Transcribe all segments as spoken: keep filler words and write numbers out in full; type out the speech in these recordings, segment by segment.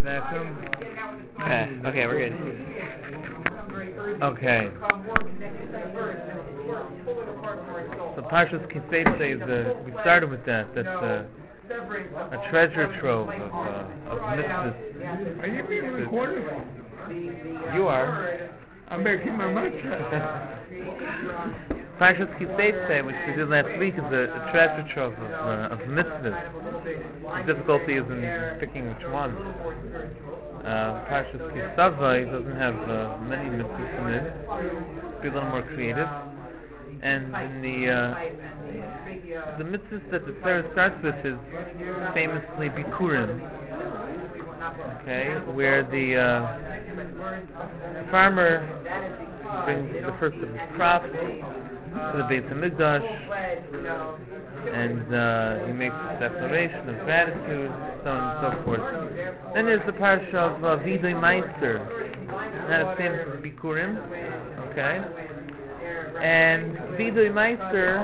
vacuum? Okay, okay, we're good. Okay. So Parshas Kisei says uh, we started with that. That's uh, a treasure trove of uh, of mitzvahs. Are you being recorded? You are. I'm making my mouth Parshas Kisei, which we did last week, is a, a treasure trove of, uh, of mitzvahs. The difficulty is in picking which one. Uh, Parshas Kisavai doesn't have uh, many mitzvahs in it. Be a little more creative. And in the uh, the mitzvahs that the Torah starts with is famously Bikurim. Okay, where the uh, farmer brings the first of his crops to the Beit HaMikdash, and uh, he makes a declaration of gratitude, so on and so forth. Then there's the parsha of uh, Vidui Meister, not as famous as Bikurim, okay? And Vidui Meister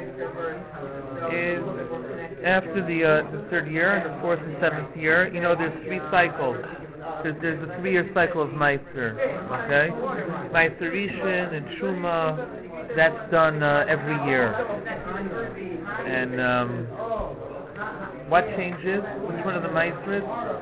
is after the, uh, the third year, and the fourth and seventh year. You know, there's three cycles. There's, there's a three-year cycle of Meister, okay? Meister Rishon and Truma. That's done uh, every year. And um, what changes? Which one of the Meisters?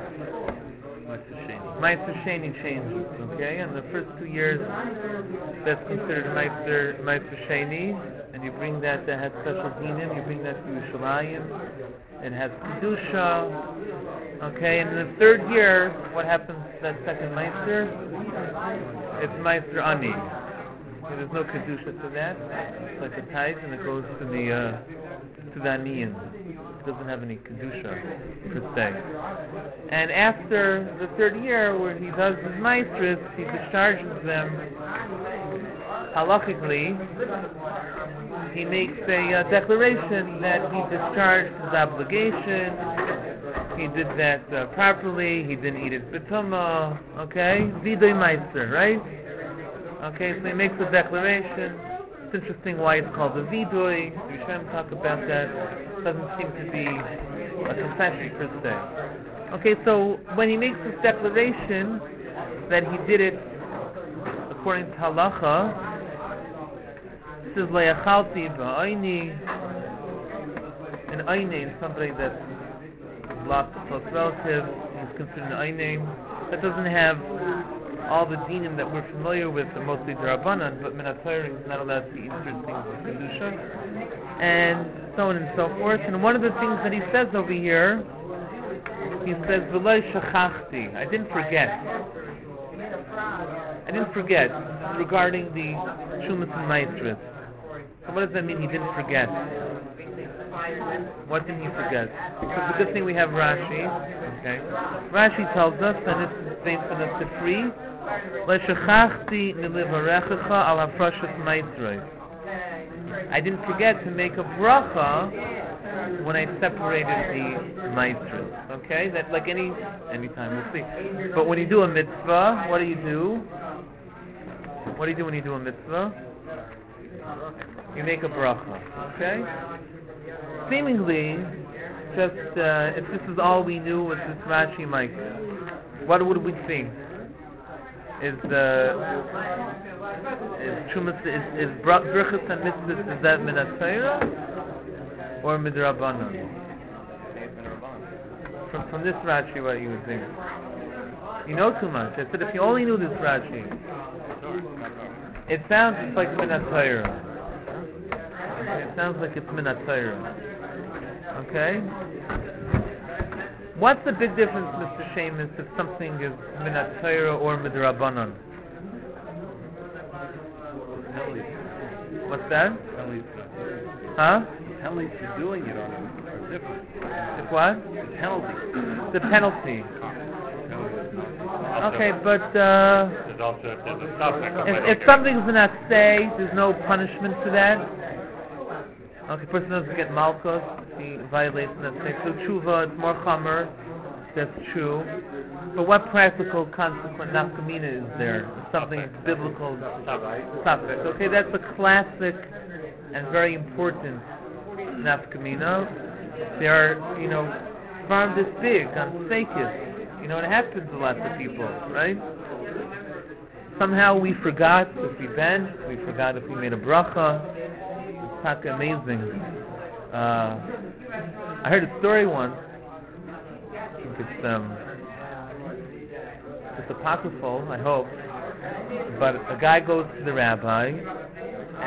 Meister Sheni changes, okay? And the first two years, that's considered Meister, Meister Sheni, and you bring that, that has special dinim, you bring that to Yerushalayim, it has Kedusha, okay? And in the third year, what happens to that second Meister? It's Meister Ani. Okay, there's no Kedusha to that. It's like a tithe, and it goes to the uh, to the Aniyin. It doesn't have any Kedusha, per se. And after the third year, where he does his Meisters, he discharges them halachically. He makes a uh, declaration that he discharged his obligation. He did that uh, properly. He didn't eat it b'tumah. Okay, Vidui Meister, right? Okay, so he makes a declaration. It's interesting why it's called a vidui. We shouldn't talk about that. It doesn't seem to be a confession per se. Okay, so when he makes this declaration that he did it according to halacha, this is le'achalti ba'ayni. An ayni is somebody that lost a close relative. He's considered an ayni. That doesn't have all the dinim that we're familiar with, are mostly D'Rabbanan, but Min HaTorah is not allowed to eat certain things with Kedusha, and so on and so forth. And one of the things that he says over here, he says, V'lo shachachti, I didn't forget. I didn't forget regarding the Shumas and Maestris. So what does that mean, he didn't forget? What didn't he forget? It's a good thing we have Rashi. Okay, Rashi tells us, and this is based on the Sifri, L'shachachti milivarechacha al hafrashat meitzrei. I didn't forget to make a bracha when I separated the meitzrei. Okay, that's like any any time, we'll see. But when you do a mitzvah, what do you do? What do you do when you do a mitzvah? You make a bracha. Okay. Seemingly, just uh, if this is all we knew with this Rashi Mike, what would we think? Is uh, is Chumas is is Brachas and Mitzvahs, is that Min HaTorah or Midrabanan? From from this Rashi, what you would think? You know too much. I said if you only knew this Rashi, it sounds just like Min HaTorah. It sounds like it's Min HaTorah. Okay? What's the big difference, Mister Seamus, if something is Min HaTorah or Midrabanan? What's that? Huh? The penalties for doing it are different. If what? The penalty. The penalty. Okay, but uh, There's also there's a suffix. if, if something's not say, there's no punishment for that. Okay, person doesn't get malchus, he violates that say. So tshuva, it's more chamer, that's true. But what practical consequent nafkamina is there? Something biblical suffix. Okay, that's a classic and very important nafkamina. They are, you know, farm this big on Sekis. You know, it happens to lots of people, right? Somehow we forgot if we bent, we forgot if we made a bracha. It's not amazing. Uh, I heard a story once. I think it's um, it's apocryphal, I hope. But a guy goes to the rabbi